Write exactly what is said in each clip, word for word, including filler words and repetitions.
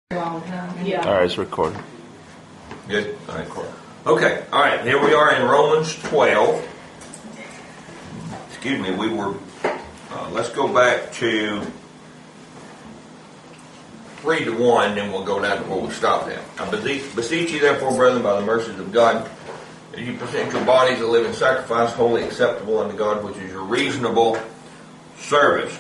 Yeah. All right, it's recorded. Good. All right, cool. Okay. All right. Here we are in Romans twelve. Excuse me. We were. Uh, let's go back to three to one, then we'll go down to where we stopped at. I beseech, beseech you, therefore, brethren, by the mercies of God, that you present your bodies a living sacrifice, wholly acceptable unto God, which is your reasonable service,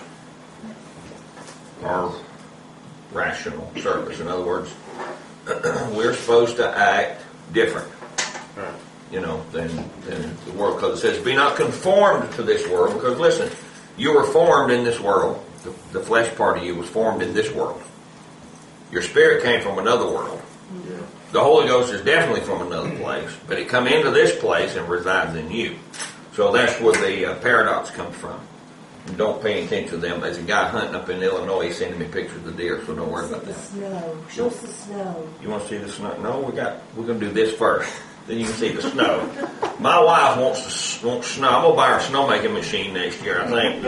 or rational service. In other words, we're supposed to act different, you know, than, than the world. Because it says, be not conformed to this world. Because listen, you were formed in this world. The, the flesh part of you was formed in this world. Your spirit came from another world. Yeah. The Holy Ghost is definitely from another place, but it come into this place and resides in you. So that's where the uh, paradox comes from. And don't pay attention to them. There's a guy hunting up in Illinois. He's sending me pictures of deer, so don't worry about that. The snow. Show us the snow. You want to see the snow? No, we got. We're going to do this first. Then you can see the snow. My wife wants to wants snow. I'm going to buy her a snowmaking machine next year, I think.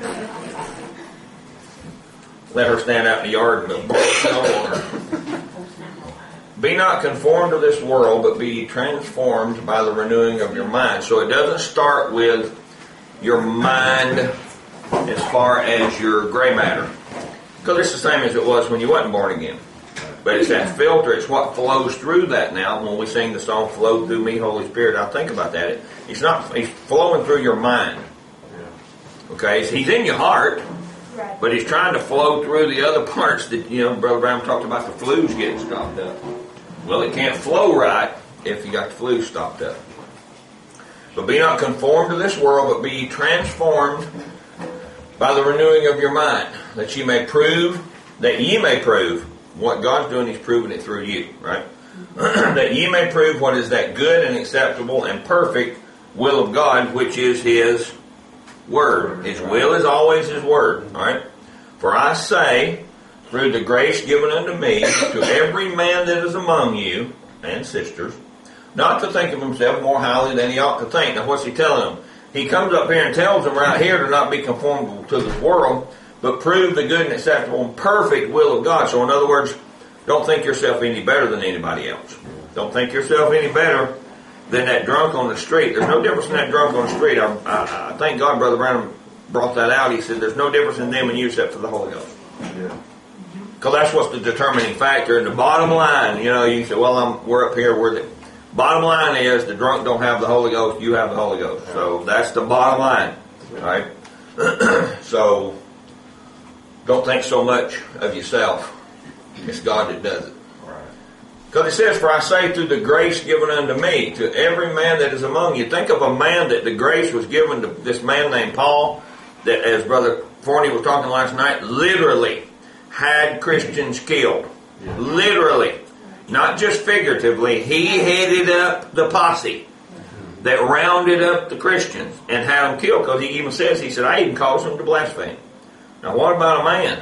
Let her stand out in the yard and blow snow on her. Be not conformed to this world, but be transformed by the renewing of your mind. So it doesn't start with your mind as far as your gray matter. Because it's the same as it was when you wasn't born again. But it's that filter, it's what flows through that now. When we sing the song, Flow Through Me, Holy Spirit, I'll think about that. It's not, he's flowing through your mind. Okay, so he's in your heart, but he's trying to flow through the other parts that, you know, Brother Brown talked about the flues getting stopped up. Well, it can't flow right if you got the flues stopped up. But be not conformed to this world, but be transformed by the renewing of your mind, that ye may prove, that ye may prove, what God's doing, He's proving it through you, right? That ye may prove what is that good and acceptable and perfect will of God, which is His Word. His will is always His Word, all right? For I say, through the grace given unto me, to every man that is among you, and sisters, not to think of himself more highly than he ought to think. Now what's he telling them? He comes up here and tells them right here to not be conformed to this world, but prove the good and acceptable and perfect will of God. So in other words, don't think yourself any better than anybody else. Don't think yourself any better than that drunk on the street. There's no difference in that drunk on the street. I, I, I thank God Brother Branham brought that out. He said there's no difference in them and you except for the Holy Ghost. Yeah. Because that's what's the determining factor. And the bottom line, you know, you say, well, I'm, we're up here, we're the... Bottom line is the drunk don't have the Holy Ghost, you have the Holy Ghost. So that's the bottom line. Right? So don't think so much of yourself. It's God that does it. Because it says, for I say through the grace given unto me, to every man that is among you. Think of a man that the grace was given to this man named Paul, that as Brother Forney was talking last night, literally had Christians killed. Literally. Not just figuratively, he headed up the posse that rounded up the Christians and had them killed. Because he even says, he said, I even caused them to blaspheme. Now what about a man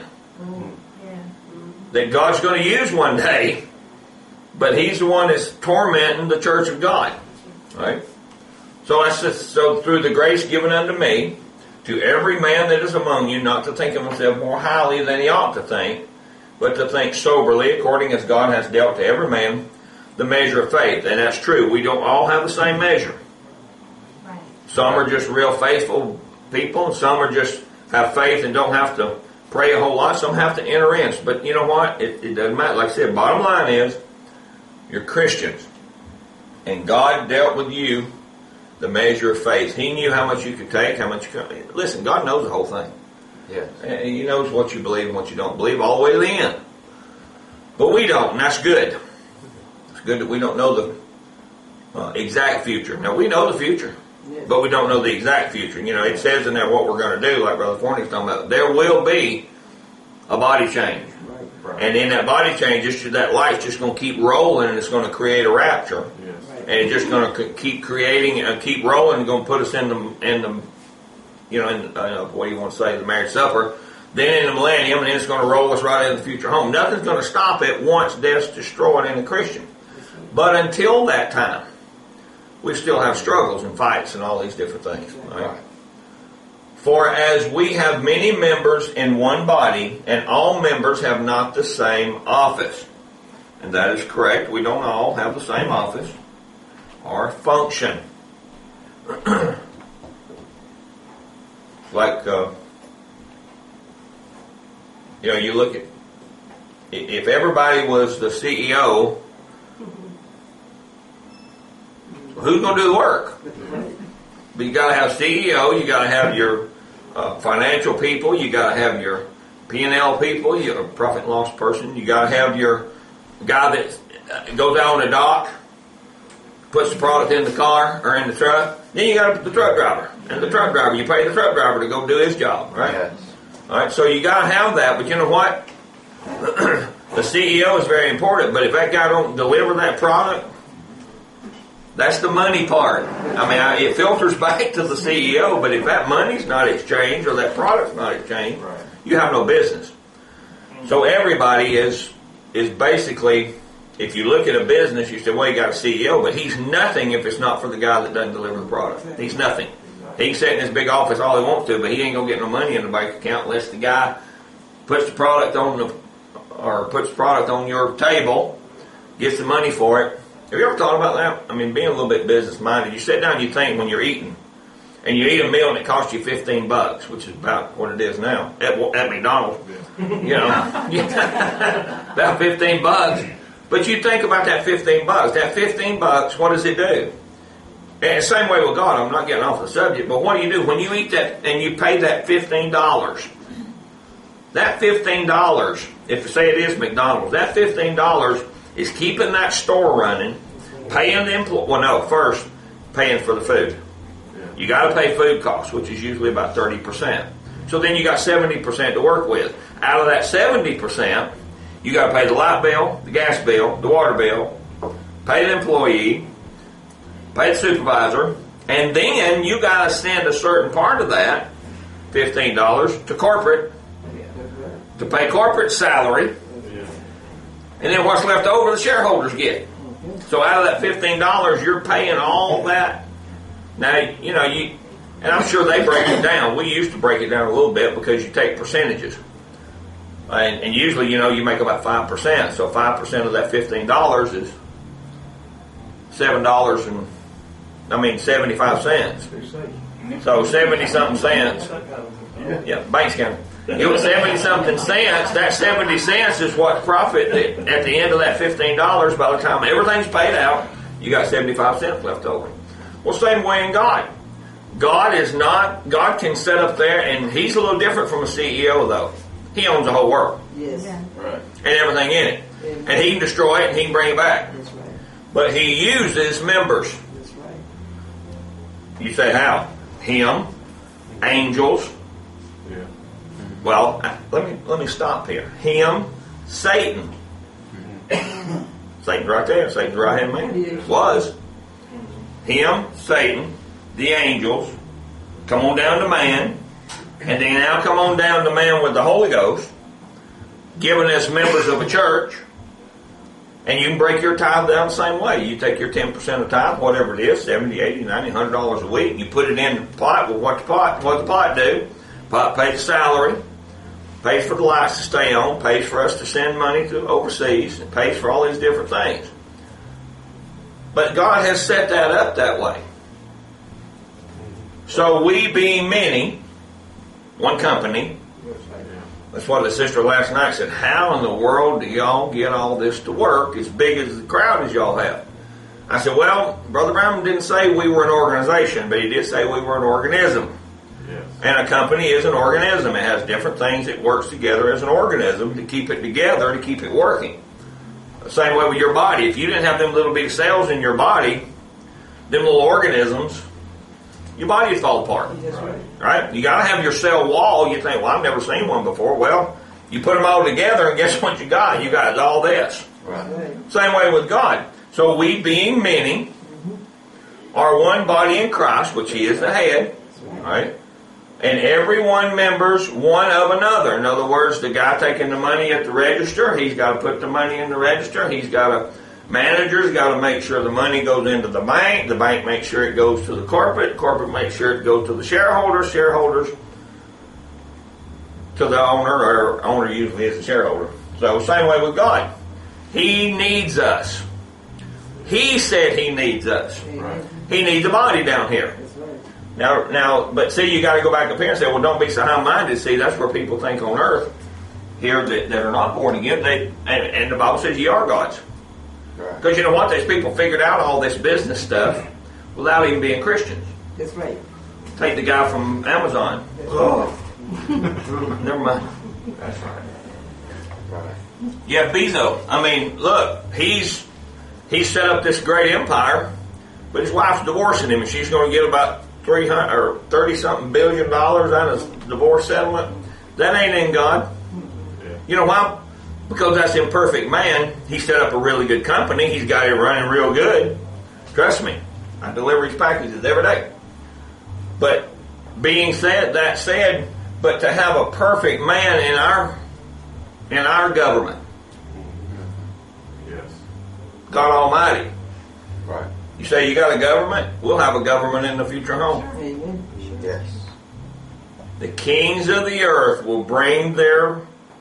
that God's going to use one day, but he's the one that's tormenting the church of God? Right? So I said, so through the grace given unto me, to every man that is among you, not to think of himself more highly than he ought to think, but to think soberly, according as God has dealt to every man the measure of faith. And that's true. We don't all have the same measure. Right. Some are just real faithful people, and some are just have faith and don't have to pray a whole lot. Some have to enter in. But you know what? It, it doesn't matter. Like I said, bottom line is, you're Christians. And God dealt with you the measure of faith. He knew how much you could take, how much you could... Listen, God knows the whole thing. Yes. And He knows what you believe and what you don't believe all the way to the end. But we don't, and that's good. It's good that we don't know the uh, exact future. Now, we know the future, yes, but we don't know the exact future. You know, it says in there what we're going to do, like Brother Forney was talking about. There will be a body change. Right, right. And in that body change, just that light's just going to keep rolling, and it's going to create a rapture. Yes. Right. And it's just going to keep creating and keep rolling, and going to put us in the... In the you know, in, uh, what do you want to say, the marriage supper, then in the millennium, and then it's going to roll us right into the future home. Nothing's going to stop it once death's destroyed in a Christian. But until that time, we still have struggles and fights and all these different things. Right? For as we have many members in one body, and all members have not the same office. And that is correct. We don't all have the same office or function. Like, uh, you know, you look at, if everybody was the C E O, who's going to do the work? But you got to have C E O, you got to have your uh, financial people, you got to have your P and L people, your profit and loss person, you got to have your guy that goes out on the dock, puts the product in the car or in the truck. Then you got the truck driver, and the truck driver, you pay the truck driver to go do his job, right? Yes. All right, so you got to have that, but you know what? The C E O is very important, but if that guy don't deliver that product, that's the money part. I mean, I, it filters back to the C E O, but if that money's not exchanged or that product's not exchanged, Right. you have no business. So everybody is is basically, if you look at a business, you say, well, you got a C E O, but he's nothing if it's not for the guy that doesn't deliver the product. He's nothing. He can sit in his big office all he wants to, but he ain't going to get no money in the bank account unless the guy puts the product on the, or puts the product on your table, gets the money for it. Have you ever thought about that? I mean, being a little bit business-minded, you sit down and you think when you're eating, and you eat a meal and it costs you fifteen bucks, which is about what it is now, at, at McDonald's, you know, about fifteen bucks. But you think about that fifteen bucks. That fifteen bucks, what does it do? And the same way with God, I'm not getting off the subject, but what do you do when you eat that and you pay that fifteen dollars? That fifteen dollars, if say it is McDonald's, that fifteen dollars is keeping that store running, paying the employee, well no, first, paying for the food. You got to pay food costs, which is usually about thirty percent. So then you got seventy percent to work with. Out of that seventy percent, you got to pay the light bill, the gas bill, the water bill, pay the employee, pay the supervisor, and then you got to send a certain part of that, fifteen dollars, to corporate, to pay corporate salary, and then what's left over the shareholders get. So out of that fifteen dollars, you're paying all that. Now, you know, you, and I'm sure they break it down. We used to break it down a little bit because you take percentages. And, and usually, you know, you make about five percent. So five percent of that fifteen dollars is seven dollars and, I mean, seventy-five cents. So seventy-something cents. Yeah, Banks County. It was seventy-something cents. That seventy cents is what profit that at the end of that fifteen dollars, by the time everything's paid out, you got seventy-five cents left over. Well, same way in God. God is not, God can sit up there, and He's a little different from a C E O, though. He owns the whole world. Yes. Right. And everything in it. Amen. And He can destroy it, and He can bring it back. That's right. But He uses members. That's right. You say, how? Him, angels. Yeah. Well, let me let me stop here. Him, Satan. Satan's right there. Satan's the right hand man. Was. Him, Satan, the angels, come on down to man, and then now come on down to man with the Holy Ghost, giving us members of a church, and you can break your tithe down the same way. You take your ten percent of tithe, whatever it is, seventy, eighty, ninety, one hundred dollars a week, you put it in the pot. Well, what the pot, what the pot do? Pot pays the salary, pays for the lights to stay on, pays for us to send money to overseas, and pays for all these different things. But God has set that up that way. So we being many, one company, that's what the sister last night said, how in the world do y'all get all this to work as big as the crowd as y'all have? I said, well, Brother Brown didn't say we were an organization, but he did say we were an organism. Yes. And a company is an organism. It has different things. It works together as an organism to keep it together, to keep it working. The same way with your body. If you didn't have them little bitty cells in your body, them little organisms, your body would fall apart. That's right. Right? You got to have your cell wall. You think, well, I've never seen one before. Well, you put them all together, and guess what you got? You got all this. Right. Right. Same way with God. So we, being many, are one body in Christ, which He is the head. Right? And every one members one of another. In other words, the guy taking the money at the register, he's got to put the money in the register. He's got to, manager's got to make sure the money goes into the bank. The bank makes sure it goes to the corporate. Corporate makes sure it goes to the shareholders. Shareholders to the owner, or owner usually is the shareholder. So same way with God. He needs us. He said He needs us. Amen. He needs a body down here. That's right. Now, now, but see, you got to go back up here and say, well, don't be so high-minded. See, that's where people think on earth here that, that are not born again. They and, and the Bible says ye are gods. Because Right. you know what? These people figured out all this business stuff without even being Christians. That's right. Take the guy from Amazon. That's Oh, never mind. That's right. Right. Yeah, Bezos. I mean, look, he's he's set up this great empire, but his wife's divorcing him, and she's going to get about three hundred or thirty something billion dollars out of divorce settlement. That ain't in God. Yeah. You know why? Because that's imperfect man. He set up a really good company. He's got it running real good. Trust me, I deliver his packages every day. But being said, that said, but to have a perfect man in our in our government, Yes. God Almighty. Right. You say you got a government? We'll have a government in the future home. Amen. Yes. The kings of the earth will bring their...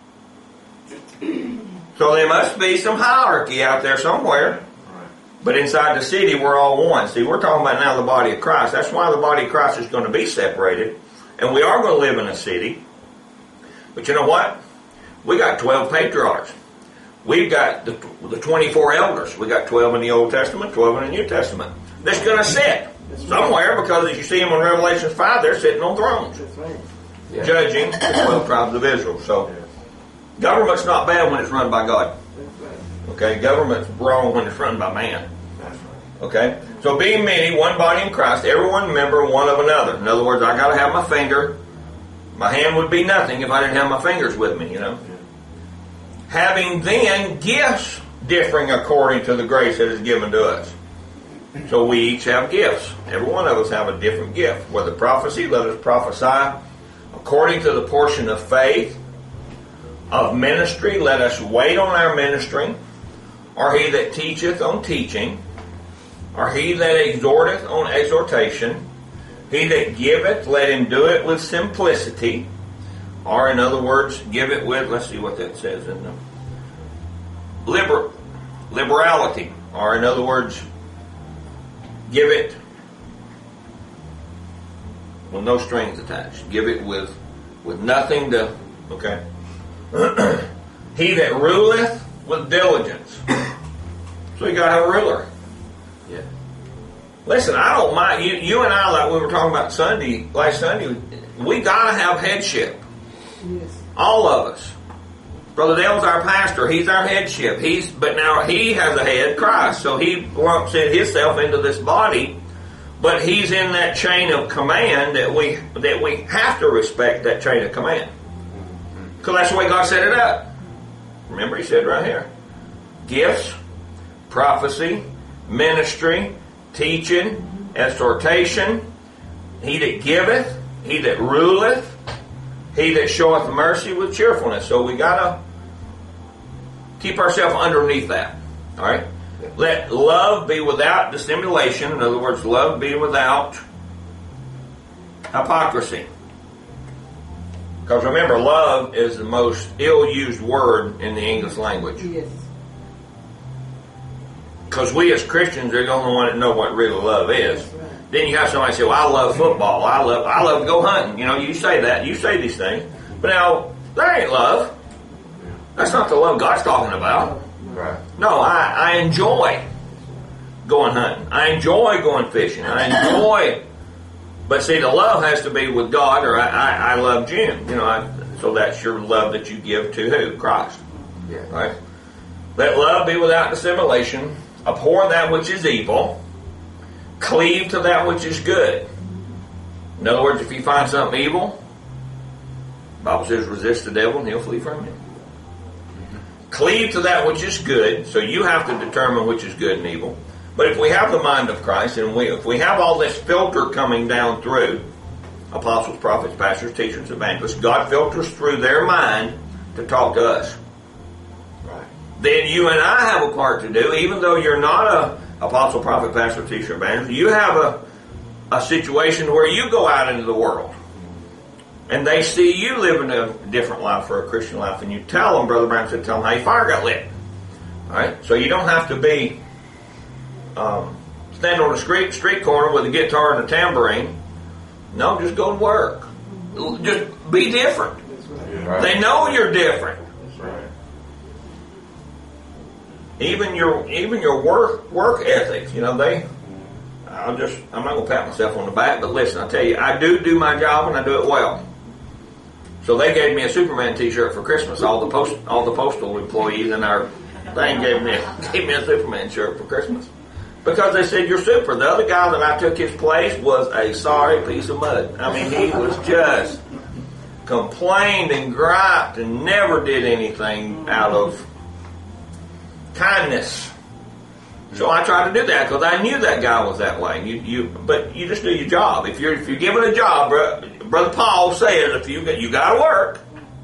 So there must be some hierarchy out there somewhere. Right. But inside the city, we're all one. See, we're talking about now the body of Christ. That's why the body of Christ is going to be separated. And we are going to live in a city. But you know what? We got twelve patriarchs. We've got the, the twenty-four elders. We got twelve in the Old Testament, twelve in the New Testament. That's going to sit somewhere, because as you see them in Revelation five, they're sitting on thrones, That's right. Yeah. judging the twelve tribes of Israel. So Yes. government's not bad when it's run by God. That's right. Okay, government's wrong when it's run by man. That's right. Okay, so being many, one body in Christ, everyone member one of another. In other words, I got to have my finger. My hand would be nothing if I didn't have my fingers with me. You know. Having then gifts differing according to the grace that is given to us. So we each have gifts. Every one of us have a different gift. Whether prophecy, let us prophesy according to the portion of faith. Of ministry, let us wait on our ministry. Or he that teacheth on teaching. Or he that exhorteth on exhortation. He that giveth, let him do it with simplicity. Or in other words, give it with, let's see what that says in the liber, liberality. Or in other words, give it with no strings attached. Give it with with nothing to, okay. He that ruleth with diligence. So you got to have a ruler. Yeah. Listen, I don't mind. You, you and I, like we were talking about Sunday, last Sunday, we got to have headship. Yes. All of us. Brother Dale's our pastor. He's our headship. He's, but now he has a head, Christ. So he lumps in himself into this body. But he's in that chain of command that we that we have to respect that chain of command. Because that's the way God set it up. Remember, he said right here, gifts, prophecy, ministry, teaching, exhortation. He that giveth, he that ruleth, he that showeth mercy with cheerfulness. So we gotta keep ourselves underneath that. All right. Let love be without dissimulation. In other words, love be without hypocrisy. Because remember, love is the most ill-used word in the English language. Yes. Because we as Christians are the only one that know what real love is. That's right. Then you have somebody say, well, I love football. I love I love to go hunting. You know, you say that. You say these things. But now, that ain't love. That's not the love God's talking about. Right. No, I, I enjoy going hunting. I enjoy going fishing. I enjoy... But see, the love has to be with God, or I, I, I love Jim. You know, I, so that's your love that you give to who? Christ. Yeah. Right? Let love be without dissimulation. Abhor that which is evil. Cleave to that which is good. In other words, if you find something evil, the Bible says resist the devil and he'll flee from you. Cleave to that which is good. So you have to determine which is good and evil. But if we have the mind of Christ, and we, if we have all this filter coming down through apostles, prophets, pastors, teachers, evangelists, God filters through their mind to talk to us. Right. Then you and I have a part to do, even though you're not a apostle, prophet, pastor, teacher, evangelist. You have a, a situation where you go out into the world. and they see you living a different life or a Christian life, and you tell them, Brother Brown said, tell them how your fire got lit. All right? So you don't have to be um, stand on a street street corner with a guitar and a tambourine. No, just go to work. Just be different. Right. They know you're different. Right. Even your even your work work ethics, you know, they. I'll just I'm not gonna pat myself on the back, but listen, I tell you, I do do my job and I do it well. So they gave me a Superman T-shirt for Christmas. All the post all the postal employees in our thing gave me gave me a Superman shirt for Christmas because they said you're super. The other guy that I took his place was a sorry piece of mud. I mean, he was just complained and griped and never did anything out of kindness. So I tried to do that because I knew that guy was that way. You, you, but you just do your job. If you're if you're given a job, bro, Brother Paul says, if you you got to work.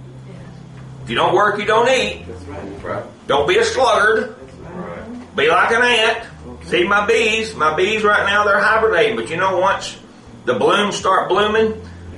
If you don't work, you don't eat. Right. Don't be a sluggard. Right. Be like an ant. See my bees. My bees right now they're hibernating. But you know, once the blooms start blooming,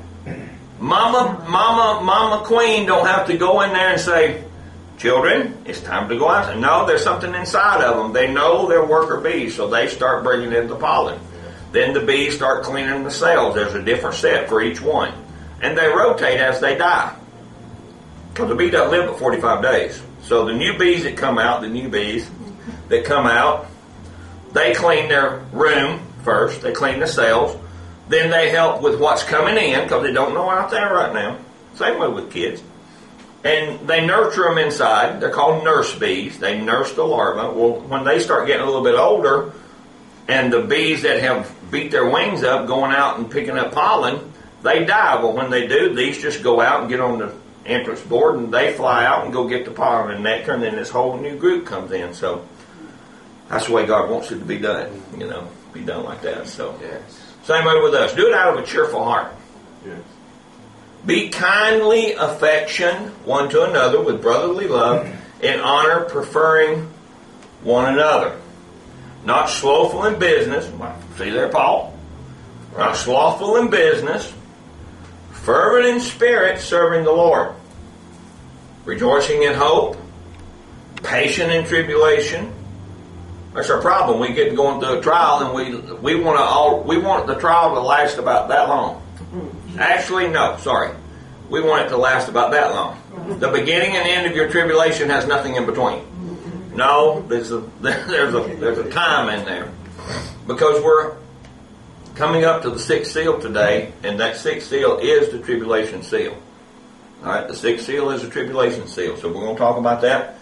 Mama, Mama, Mama Queen don't have to go in there and say, children, it's time to go out. No, there's something inside of them. They know they're worker bees, so they start bringing in the pollen. Then the bees start cleaning the cells. There's a different set for each one. And they rotate as they die. Because the bee doesn't live but forty-five days. So the new bees that come out, the new bees that come out, they clean their room first. They clean the cells. Then they help with what's coming in because they don't know out there right now. Same way with kids. And they nurture them inside. They're called nurse bees. They nurse the larvae. Well, when they start getting a little bit older, and the bees that have beat their wings up going out and picking up pollen, they die. Well, when they do, these just go out and get on the entrance board, and they fly out and go get the pollen and nectar, and then this whole new group comes in. So that's the way God wants it to be done. You know, be done like that. So Yes. same way with us. Do it out of a cheerful heart. Yes. Be kindly affection one to another with brotherly love, in honor preferring one another. Not slothful in business. See there, Paul? Not slothful in business. Fervent in spirit, serving the Lord. Rejoicing in hope. Patient in tribulation. That's our problem. We get going through a trial, and we we want to all we want the trial to last about that long. Actually, no, sorry. We want it to last about that long. The beginning and end of your tribulation has nothing in between. No, there's a there's a there's a time in there. Because we're coming up to the sixth seal today, and that sixth seal is the tribulation seal. Alright, the sixth seal is the tribulation seal. So we're going to talk about that.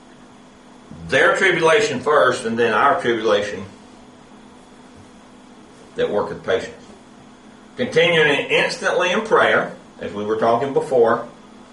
Their tribulation first, and then our tribulation that worketh patience. Continuing instantly in prayer, as we were talking before.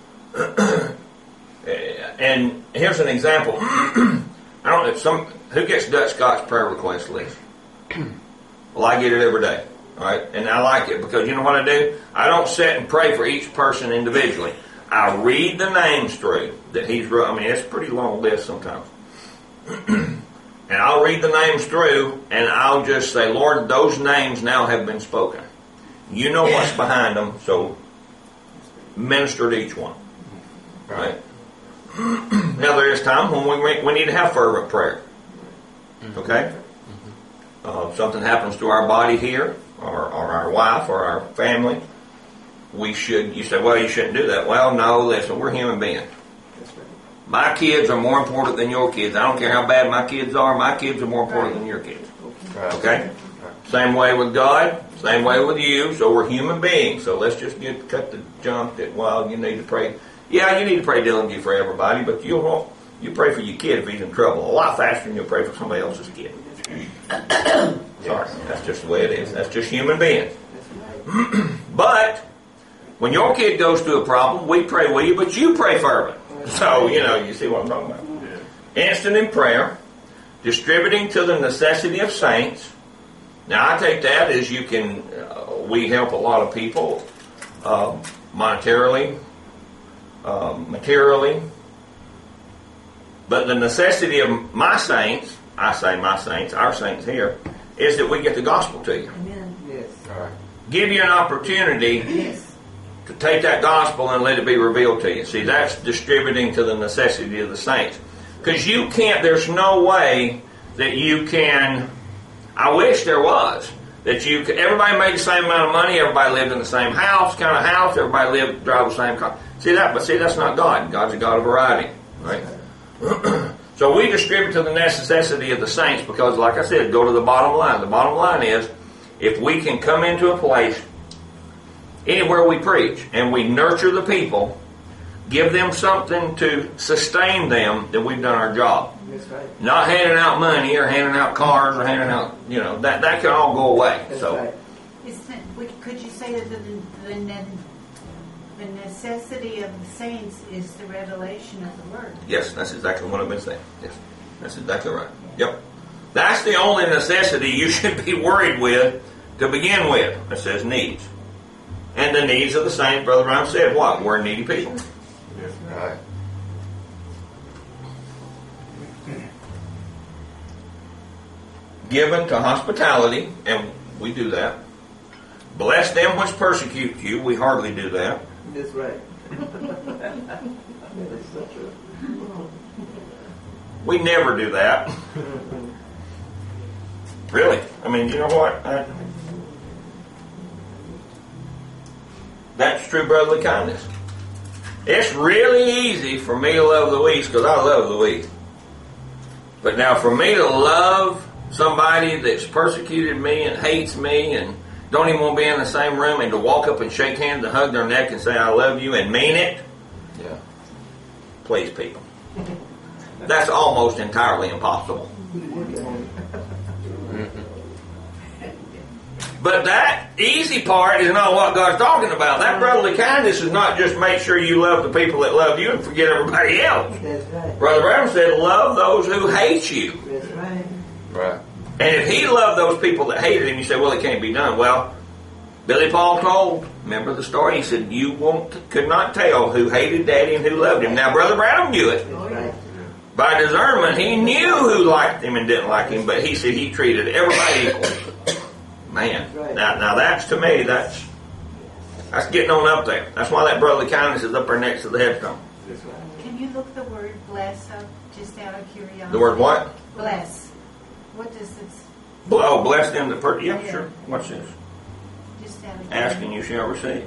And here's an example. I don't know if some who gets Dutch Scott's prayer request list. Well, I get it every day. All right, and I like it because you know what I do? I don't sit and pray for each person individually. I read the names through that he's wrote. I mean, it's a pretty long list sometimes. And I'll read the names through, and I'll just say, Lord, those names now have been spoken. You know what's behind them, so minister to each one. Right? Now there is time when we we need to have fervent prayer. Okay? Uh, something happens to our body here, or, or our wife, or our family. We should, you say, well, you shouldn't do that. Well, no, listen, we're human beings. My kids are more important than your kids. I don't care how bad my kids are. My kids are more important than your kids. Okay? Same way with God. Same way with you. So we're human beings. So let's just get cut the junk that, well, you need to pray. Yeah, you need to pray diligently for everybody, but you won't. You pray for your kid if he's in trouble a lot faster than you'll pray for somebody else's kid. Sorry, that's just the way it is. That's just human beings. But when your kid goes through a problem, we pray with you, but you pray fervent. So, you know, you see what I'm talking about. Instant in prayer, distributing to the necessity of saints. Now, I take that as you can, uh, we help a lot of people uh, monetarily, uh, materially. But the necessity of my saints, I say my saints, our saints here, is that we get the gospel to you. Amen. Yes. All right. Give you an opportunity Yes. to take that gospel and let it be revealed to you. See, that's distributing to the necessity of the saints. Because you can't, there's no way that you can, I wish there was, that you could, everybody made the same amount of money, everybody lived in the same house, kind of house, everybody lived, drive the same car. See that, but see, that's not God. God's a God of variety, right? So we distribute to the necessity of the saints because, like I said, go to the bottom line. The bottom line is, if we can come into a place, anywhere we preach, and we nurture the people, give them something to sustain them, then we've done our job. That's right. Not handing out money or handing out cars or handing out, you know, that, that can all go away. That's So, right. Isn't it, would- could you say that the, the, ne- the necessity of the saints is the revelation of the Word? yes, that's exactly what I've been saying. Yes, that's exactly right. Yep. That's the only necessity you should be worried with to begin with. It says needs. And the needs of the saints, Brother Brown said, what? We're needy people. Right. Given to hospitality, and we do that. Bless them which persecute you. We hardly do that. That's right. That is so true. We never do that. Really. I mean, you know what? I, that's true brotherly kindness. It's really easy for me to love Louise because I love Louise. But now for me to love somebody that's persecuted me and hates me and don't even want to be in the same room and to walk up and shake hands and hug their neck and say I love you and mean it, Yeah. please people. That's almost entirely impossible. But that easy part is not what God's talking about. That brotherly kindness is not just make sure you love the people that love you and forget everybody else. That's right. Brother Brown said, love those who hate you. That's right. Right. And if he loved those people that hated him, you say, well, it can't be done. Well, Billy Paul told, remember the story? He said, you won't, could not tell who hated Daddy and who loved him. Now, Brother Brown knew it. That's right. By discernment, he knew who liked him and didn't like him, but he said he treated everybody equal. Man, Right. now, now that's, to me, that's that's getting on up there. That's why that brotherly kindness is up there next to the headstone. That's right. Can you look the word bless up, just out of curiosity? The word what? Bless. What does it, Oh, bless them that per- yeah, Yeah. sure. Watch this. just out of Ask and you shall receive.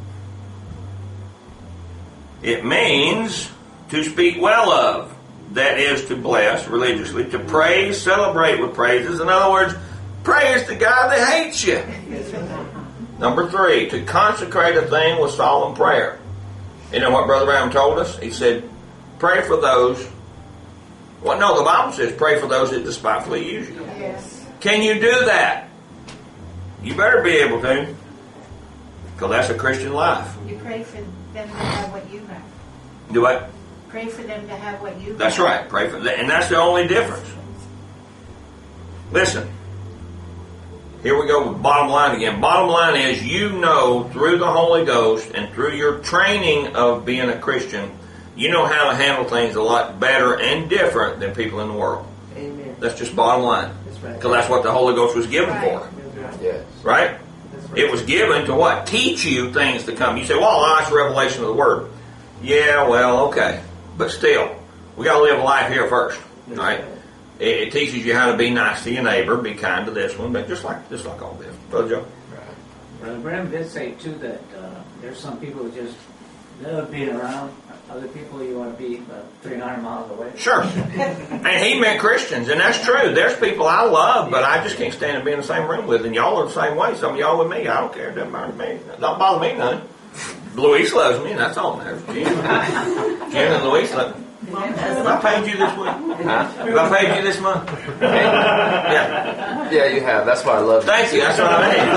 It means to speak well of. That is to bless religiously, to praise, celebrate with praises. In other words, praise the guy that hates you. That's right. Number three, to consecrate a thing with solemn prayer. You know what Brother Brown told us? He said, pray for those. Well, no, the Bible says pray for those that despitefully use you. Yes. Can you do that? You better be able to. Because that's a Christian life. You pray for them to have what you have. Do what? Pray for them to have what you That's have. right. Pray for that. And that's the only difference. Listen. Here we go with bottom line again. Bottom line is you know through the Holy Ghost and through your training of being a Christian, you know how to handle things a lot better and different than people in the world. Amen. That's just bottom line. That's right. Because that's what the Holy Ghost was given Right. for. That's right. Yes. Right? That's right. It was given to what? Teach you things to come. You say, well, that's revelation of the Word. Yeah, well, okay. But still, we got to live life here first. That's Right? It, it teaches you how to be nice to your neighbor, be kind to this one, but just like just like all this. Brother Joe? Brother Graham did say too that uh, there's some people who just love being around other people. You want to be about three hundred miles away. Sure. And he meant Christians, and that's true. There's people I love, but I just can't stand to be in the same room with, and y'all are the same way. Some of y'all with me, I don't care. It doesn't matter to me. It don't bother me none. Luis loves me, and that's all that matters. Jen, Jen and Luis love me. Have I paid you this week? Huh? Have I paid you this month? Yeah. Yeah, you have. That's why I love you. Thank you. That's what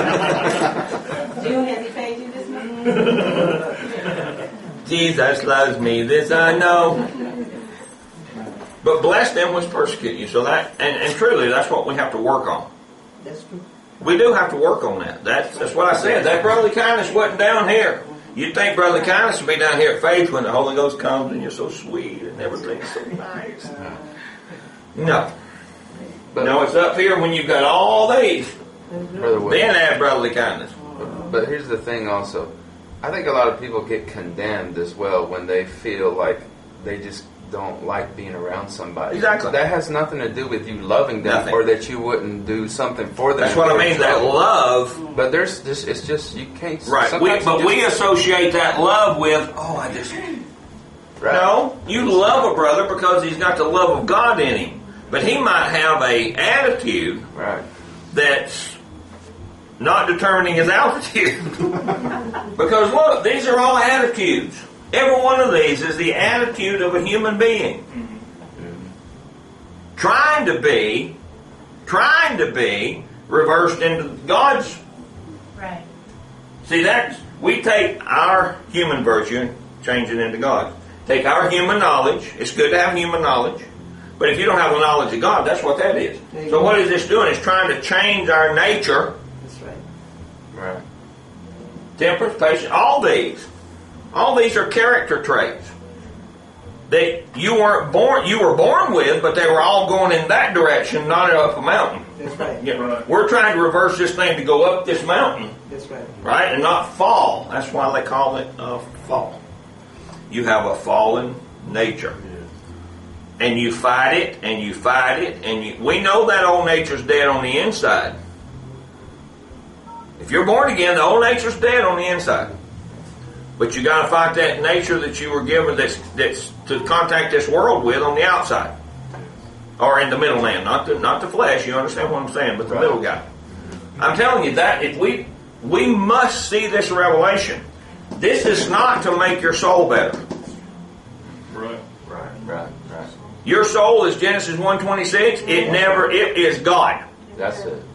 I mean. June, has he paid you this month? Jesus loves me, this I know. But bless them which persecute you. So that, and, and truly, that's what we have to work on. That's true. We do have to work on that. That's, that's what I said. That brotherly kindness wasn't down here. You'd think brotherly kindness would be down here at faith when the Holy Ghost comes and you're so sweet and everything's so nice. No. But, No, it's up here when you've got all these. Brother Wood, Then add brotherly kindness. but here's the thing also. I think a lot of people get condemned as well when they feel like they just don't like being around somebody. Exactly. That has nothing to do with you loving them Nothing. or that you wouldn't do something for them. That's what I mean. That love. But there's just, it's just, you can't. Right. We, sometimes but you we just- associate that love with, oh, I just. Right. No, you love a brother because he's got the love of God in him. But he might have a attitude Right. that's not determining his altitude. Because look, these are all attitudes. Every one of these is the attitude of a human being. Mm-hmm. Trying to be, trying to be reversed into God's. Right. See, that's, we take our human virtue and change it into God. Take our human knowledge. It's good to have human knowledge. But if you don't have the knowledge of God, that's what that is. So what is this doing? It's trying to change our nature. That's right. Right. Temperance, patience, all these. All these are character traits. They you weren't born you were born with, but they were all going in that direction, not up a mountain. That's right. You know, we're trying to reverse this thing to go up this mountain, That's right. right? And not fall. That's why they call it a fall. You have a fallen nature. And you fight it, and you fight it, and you, we know that old nature's dead on the inside. If you're born again, the old nature's dead on the inside. But you got to fight that nature that you were given that's, that's to contact this world with on the outside. Or in the middle man, not the, not the flesh, you understand what I'm saying, but the middle guy. I'm telling you that if we we must see this revelation. This is not to make your soul better. Right. Right. Right. Right. Your soul is Genesis one twenty-six. It never, it is God. That's it.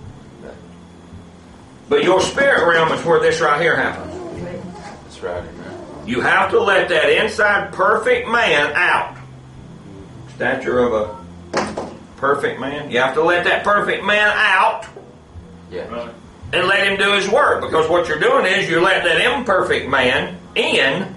But your spirit realm is where this right here happens. That's right, amen. You have to let that inside perfect man out. Stature of a perfect man. You have to let that perfect man out Yeah. and let him do his work. Because what you're doing is you're letting that imperfect man in,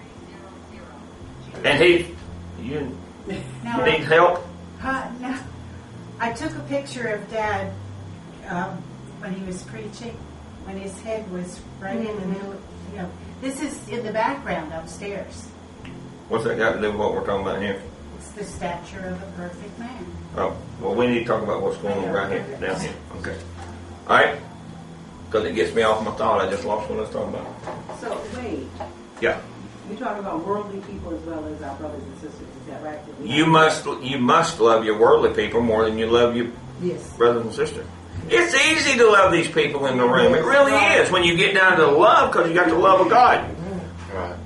and he, you, Now, you need help. uh, now, I took a picture of Dad um, when he was preaching, when his head was right in the middle. You know, this is in the background upstairs. What's that got to do with what we're talking about here? It's the stature of a perfect man. Oh, well, we need to talk about what's going on right here, down here. Okay. All right? Because it gets me off my thought. I just lost what I was talking about. So, wait, Yeah. you're talking about worldly people as well as our brothers and sisters, is that right? That we You have- must you must love your worldly people more than you love your Yes. brothers and sisters. It's easy to love these people in the room. It really is when you get down to love, because you got the love of God. Right.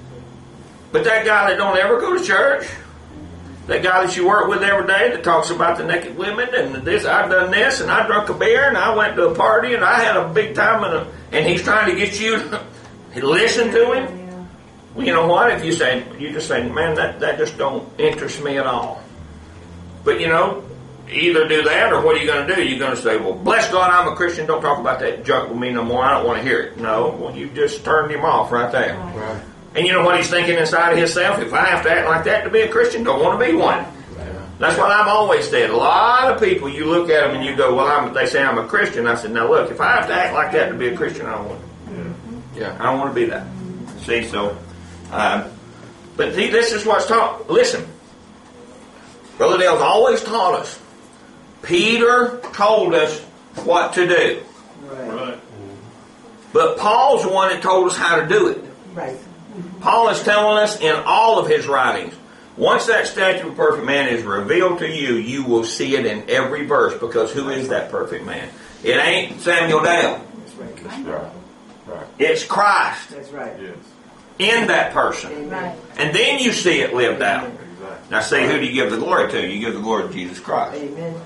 But that guy that don't ever go to church, that guy that you work with every day that talks about the naked women and this, I've done this and I drank a beer and I went to a party and I had a big time and, a, and he's trying to get you to listen to him. Well, you know what? If you say, you just say, man, that, that just don't interest me at all. But you know, either do that or what are you going to do? You're going to say, well, bless God, I'm a Christian. Don't talk about that junk with me no more. I don't want to hear it. No, well, you just turned him off right there. Right. And you know what he's thinking inside of himself? If I have to act like that to be a Christian, don't want to be one. Yeah. That's what I've always said. A lot of people, you look at them and you go, well, I'm, they say I'm a Christian. I said, now look, if I have to act like that to be a Christian, I don't want to. Yeah. I don't want to be that. See, so, uh, but see, this is what's taught. Listen, Brother Dale's always taught us. Peter told us what to do. Right. But Paul's the one that told us how to do it. Right. Paul is telling us in all of his writings, once that statue of a perfect man is revealed to you, you will see it in every verse, because who is that perfect man? It ain't Samuel Dale. That's right. Right. Right. It's Christ That's right. Yes. in that person. Amen. Right. And then you see it lived out. Exactly. Now say, who do you give the glory to? You give the glory to Jesus Christ. Amen.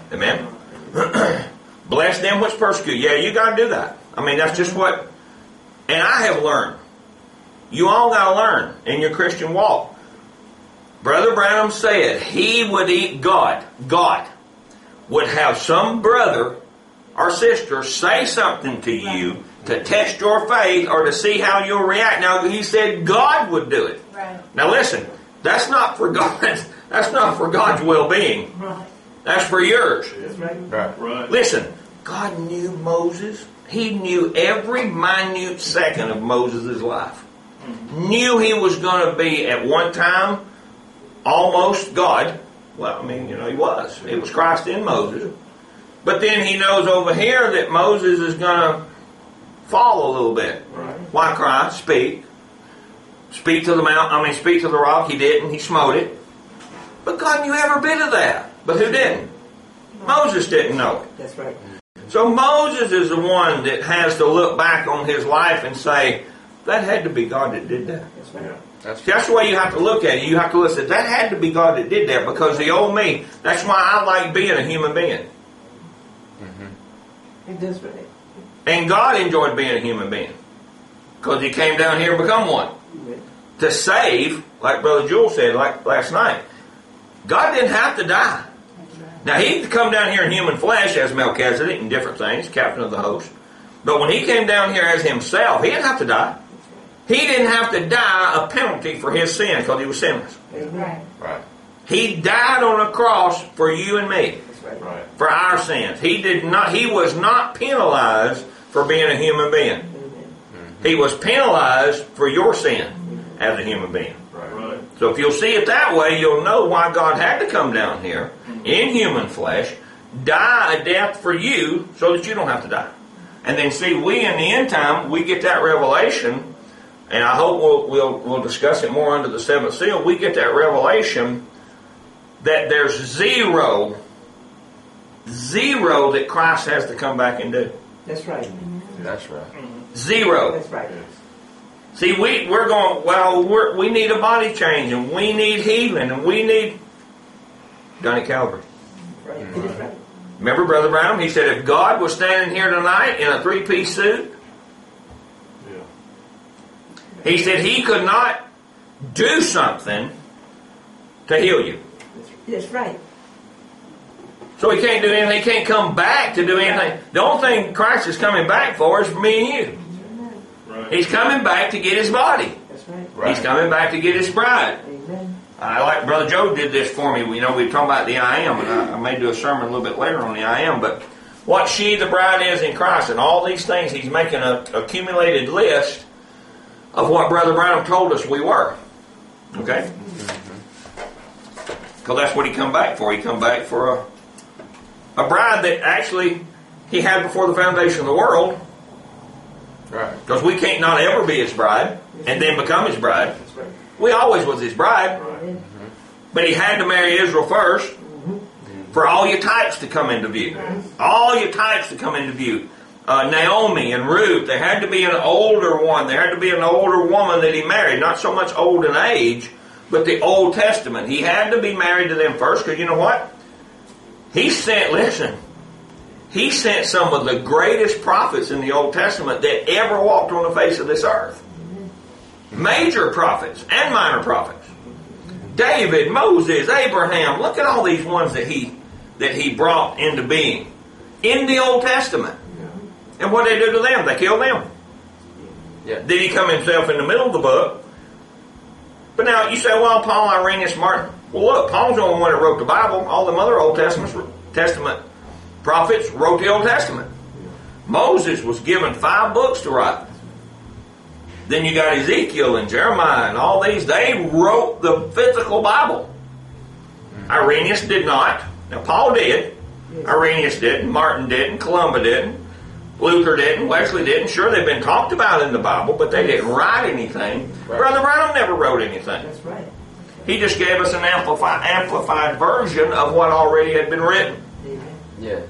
Amen? Bless them which persecute. Yeah, you got to do that. I mean, that's just what... And I have learned. You all got to learn in your Christian walk. Brother Branham said he would eat God. God would have some brother or sister say something to you to test your faith or to see how you'll react. Now, he said God would do it. Right. Now, listen. That's not for God. That's not for God's well-being. Right. That's for yours. That's right. Right. Right. Listen. God knew Moses. He knew every minute second of Moses' life. knew he was going to be at one time almost God. Well, I mean, you know, he was. It was Christ in Moses. But then he knows over here that Moses is going to fall a little bit. Right. Why cry? Speak. Speak to the mountain. I mean, speak to the rock. He didn't. He smote it. But God knew every bit of that. But who didn't? Moses didn't know it. That's right. So Moses is the one that has to look back on his life and say, that had to be God that did that. That's right. Yeah. That's See, that's the way you have to look at it. You have to listen. That had to be God that did that because the old me. That's why I like being a human being. It does right. And God enjoyed being a human being because He came down here and become one to save, like Brother Jewel said, like last night. God didn't have to die. Now He could come down here in human flesh as Melchizedek and different things, captain of the host. But when He came down here as Himself, He didn't have to die. He didn't have to die a penalty for His sin because He was sinless. Right. right. He died on a cross for you and me, That's right. Right. for our sins. He did not. He was not penalized for being a human being. Amen. He was penalized for your sin as a human being. Right. Right. So if you'll see it that way, you'll know why God had to come down here in human flesh, die a death for you so that you don't have to die. And then see, we in the end time, we get that revelation, and I hope we'll, we'll, we'll discuss it more under the seventh seal. We get that revelation that there's zero, zero that Christ has to come back and do. That's right. That's right. Zero. That's right. See, we, we're going, well, we're, we need a body change, and we need healing, and we need... Done at Calvary. Right. It is right. Remember Brother Branham? He said if God was standing here tonight in a three-piece suit, Yeah. He said He could not do something to heal you. That's right. So He can't do anything. He can't come back to do anything. The only thing Christ is coming back for is for me and you. Right. He's coming back to get His body. That's right. Right. He's coming back to get His bride. Amen. I like Brother Joe did this for me. You know, we were talking about the I am, and I, I may do a sermon a little bit later on the I am, but what she, the bride, is in Christ, and all these things, he's making a accumulated list of what Brother Branham told us we were. Okay? Because that's what he come back for. He come back for a, a bride that actually he had before the foundation of the world, Right. because we can't not ever be His bride and then become His bride. That's right. We always was His bride. Amen. But He had to marry Israel first for all your types to come into view. All your types to come into view. Uh, Naomi and Ruth, there had to be an older one. There had to be an older woman that He married. Not so much old in age, but the Old Testament. He had to be married to them first because you know what? He sent, listen, He sent some of the greatest prophets in the Old Testament that ever walked on the face of this earth. Major prophets and minor prophets. David, Moses, Abraham. Look at all these ones that he that he brought into being in the Old Testament. And what did they do to them? They killed them. Yeah. Did He come Himself in the middle of the book? But now you say, well, Paul, Irenaeus, Martin. Well, look, Paul's the only one that wrote the Bible. All the other Old Testament Testament prophets wrote the Old Testament. Moses was given five books to write. Then you got Ezekiel and Jeremiah and all these. They wrote the physical Bible. Irenaeus did not. Now, Paul did. Irenaeus didn't. Martin didn't. Columba didn't. Luther didn't. Wesley didn't. Sure, they've been talked about in the Bible, but they didn't write anything. Right. Brother Branham never wrote anything. That's right. He just gave us an amplified, amplified version of what already had been written. Amen. Yes.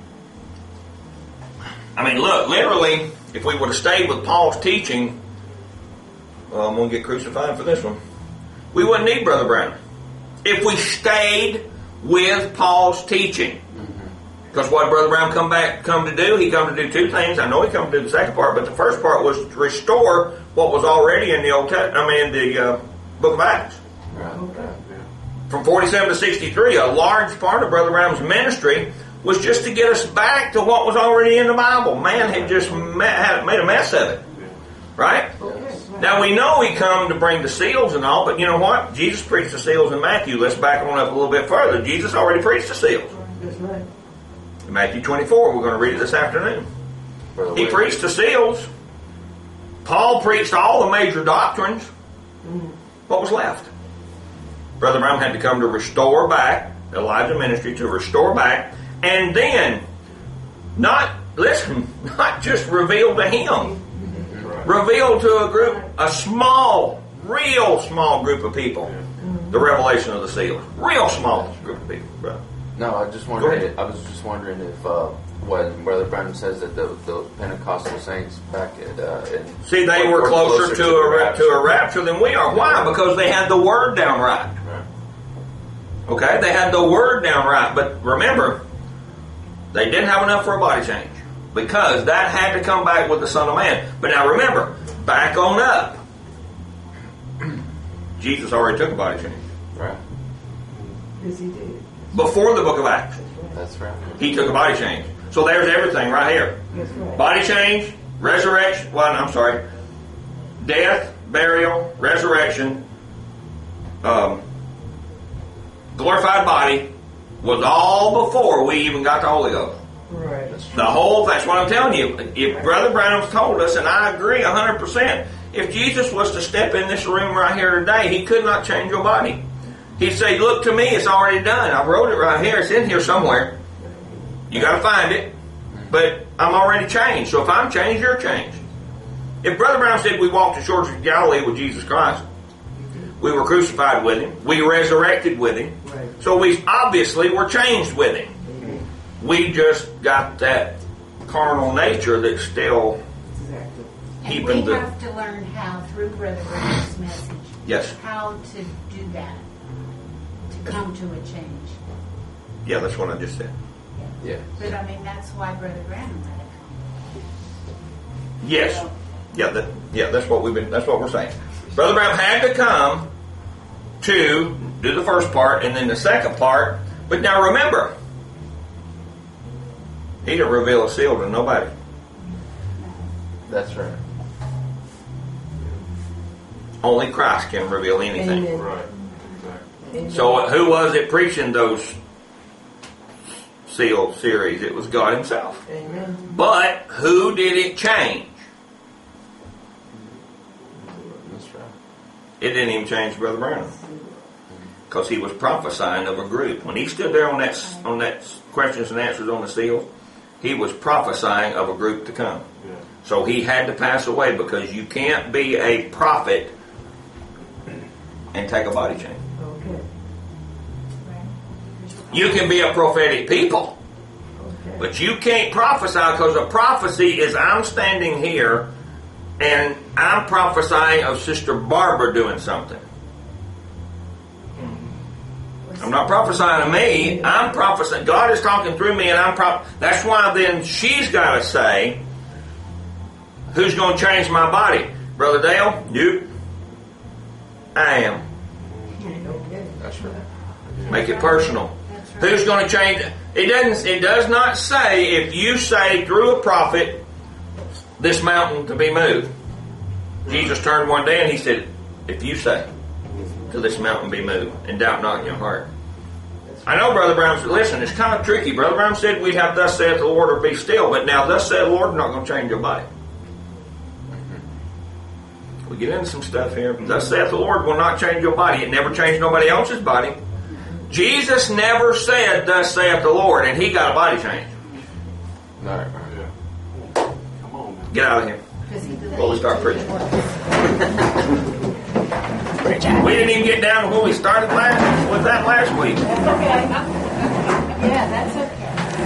I mean, look, literally, if we would have stayed with Paul's teaching, well, I'm going to get crucified for this one. We wouldn't need Brother Branham. If we stayed with Paul's teaching. Because what Brother Branham come back, come to do, he come to do two things. I know he come to do the second part, but the first part was to restore what was already in the Old Testament, I mean, the uh, Book of Acts. Right. Right. From forty-seven to sixty-three, a large part of Brother Branham's ministry was just to get us back to what was already in the Bible. Man had just had made a mess of it. Right? Now we know he come to bring the seals and all, but you know what? Jesus preached the seals in Matthew. Let's back on up a little bit further. Jesus already preached the seals. That's right. In Matthew twenty-four, we're going to read it this afternoon. Brother He Wade. preached the seals Paul preached all the major doctrines. What was left? Brother Branham had to come to restore back, Elijah ministry, to restore back, and then not, listen, not just reveal to him. Reveal to a group, a small, real small group of people, the revelation of the seals. Real small group of people, brother. No, I just Go wondering. ahead. I was just wondering if uh, when Brother Branham says that the, the Pentecostal saints back at uh, in, See, they were closer to a ra- to a rapture than we are. Why? Because they had the word down right. Right. Okay, they had the word down right. But remember, they didn't have enough for a body change because that had to come back with the Son of Man. But now remember, back on up. Jesus already took a body change Right. Yes, he did. before the book of Acts. That's right. He took a body change. So there's everything right here. That's right. Body change, resurrection, well, I'm sorry, death, burial, resurrection, um, glorified body was all before we even got the Holy Ghost. Right. The whole, that's what I'm telling you. If Brother Branham's told us, and I agree one hundred percent, if Jesus was to step in this room right here today, he could not change your body. He'd say, look to me, it's already done. I wrote it right here. It's in here somewhere. You got to find it. But I'm already changed. So if I'm changed, you're changed. If Brother Brown said we walked the shores of Galilee with Jesus Christ, we were crucified with him, we resurrected with him, Right. so we obviously were changed with him. We just got that carnal nature that's still Exactly. And keeping we the... have to learn how, through Brother Graham's message, Yes. how to do that, to come to a change. Yeah, that's what I just said. Yeah. But I mean, that's why Brother Graham had it. Yes. Yeah, that, yeah, that's what we've been, that's what we're saying. Brother Brown had to come to do the first part and then the second part. But now remember, he didn't reveal a seal to nobody. That's right. Only Christ can reveal anything. Amen. Right. Exactly. So who was it preaching those seal series? It was God himself. Amen. But who did it change? That's right. It didn't even change Brother Brown. Because he was prophesying of a group. When he stood there on that on that questions and answers on the seal, he was prophesying of a group to come. Yeah. So he had to pass away because you can't be a prophet and take a body change. Okay. You can be a prophetic people, Okay. but you can't prophesy because a prophecy is I'm standing here and I'm prophesying of Sister Barbara doing something. I'm not prophesying to me. I'm prophesying. God is talking through me, and I'm prop. That's why then she's got to say, "Who's going to change my body, Brother Dale? You. I am. Okay. That's right. Make it personal. That's right. Who's going to change it? It doesn't. It does not say if you say through a prophet, this mountain to be moved. Jesus turned one day and he said, "If you say." To this mountain be moved, and doubt not in your heart. I know Brother Brown said, listen, it's kind of tricky. Brother Brown said we have thus saith the Lord or be still, but now thus saith the Lord, not going to change your body. We get into some stuff here. Thus saith the Lord will not change your body. It never changed nobody else's body. Jesus never said, thus saith the Lord, and he got a body change. All right. Yeah. Come on, man. Get out of here. Because he Before we start believed preaching. it was. We didn't even get down to when we started last with that last week. That's okay. Yeah, that's okay.